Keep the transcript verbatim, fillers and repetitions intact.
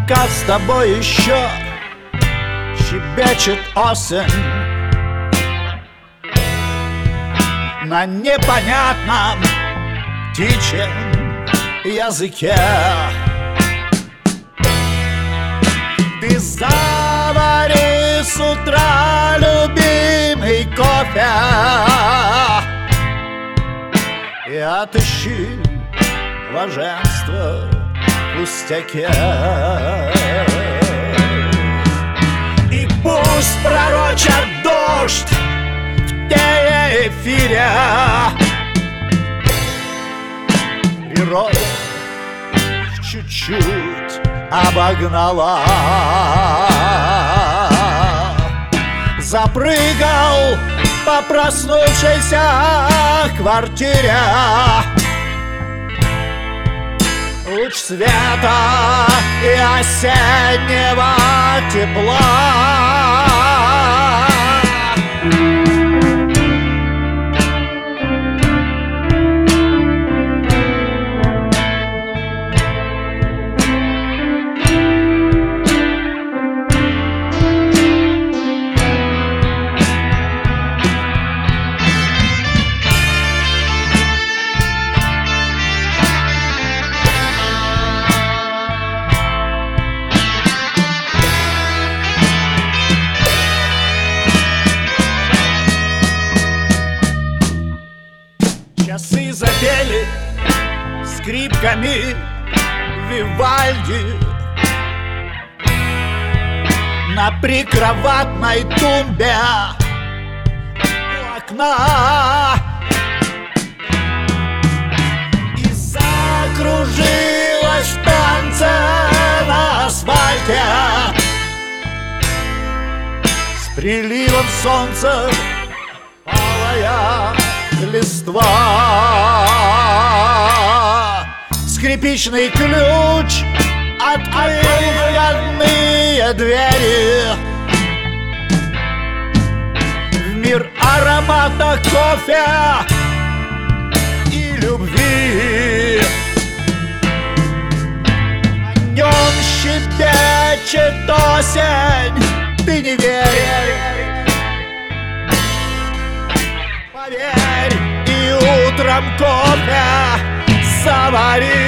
пока с тобой еще щебечет осень на непонятном птичьем языке. Ты завари с утра любимый кофе и отыщи блаженство в пустяке. И пусть пророчат дождь в телеэфире, природа чуть-чуть обогнала. Запрыгал по проснувшейся квартире луч света и осеннего тепла. Часы запели скрипками Вивальди на прикроватной тумбе у окна, и закружилась в танце на асфальте с приливом солнца алая листва. Скрипичный ключ открыл входные двери в мир аромата кофе и любви. О нем щебечет осень, ты не верь, поверь, и утром кофе завари.